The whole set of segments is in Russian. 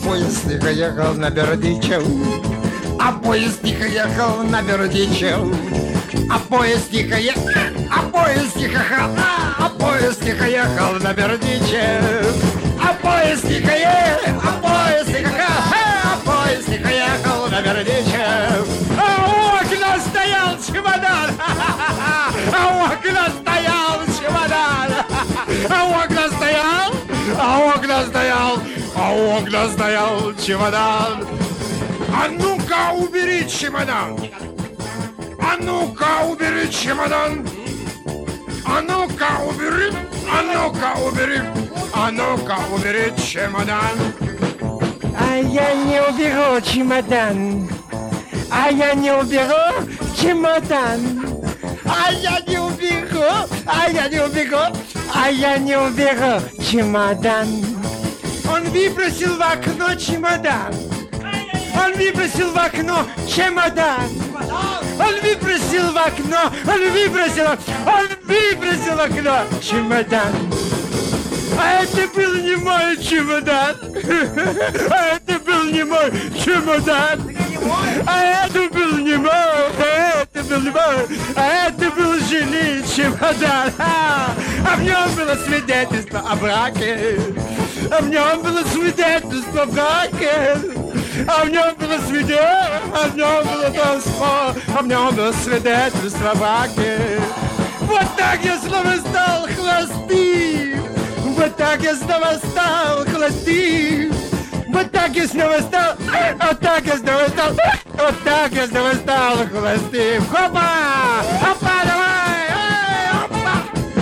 поезд тихо ехал на Бердичев. А поезд тихо ехал на Бердичев. А поезд тихо ехал, а поезд тихо ехал, а поезд тихо ехал на Бердичев. А поезд тихо ехал, а поезд тихо ехал, а поезд тихо ехал на Бердичев. А у окна стоял чемодан, а у окна стоял чемодан, а у окна стоял, а у окна стоял, а у окна стоял чемодан. А ну-ка убери чемодан! А ну-ка убери чемодан! А ну-ка убери! А ну-ка убери! А ну-ка убери чемодан! А я не уберу чемодан. А я не уберу чемодан. А я не уберу, а я не уберу, а я не уберу чемодан. Он выбросил в окно чемодан. Он выбросил в окно чемодан. Он выбросил в окно, он выбросил в окно чемодан. А это был не мой чемодан. А это был не мой чемодан. А это был не мой, а это был не мой, а это был жений чемодан. А в нем было свидетельство о браке. А в нем было свидетельство о браке. А в нем было свидетельство, а в нем было танцпол, а в нем было свидетельство о браке. Вот так я снова стал холостым. Вот так я снова стал холостым. Вот так я снова стал, вот так я снова стал, вот так я снова стал холостым. Хопа! Хопа, давай! Эй, хопа!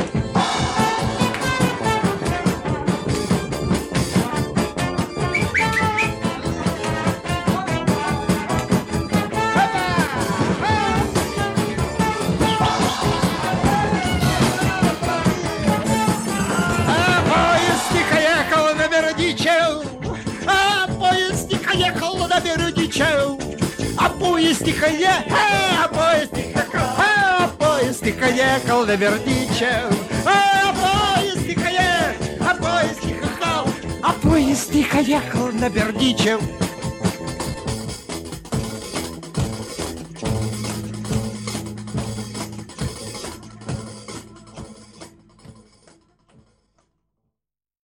А поезд тихо ехал на Бердичев. А поезд тихо ехал на Бердичев. А поезд тихо ехал, а поезд тихо ехал, а поезд тихо ехал на Бердичев. А поезд тихо ехал, а поезд тихо ехал, а поезд тихо ехал на Бердичев.